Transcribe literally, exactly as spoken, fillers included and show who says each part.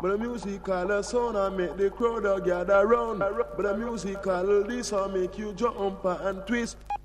Speaker 1: But the musical sound I make the crowd gather round. But the musical this I make you jump and twist.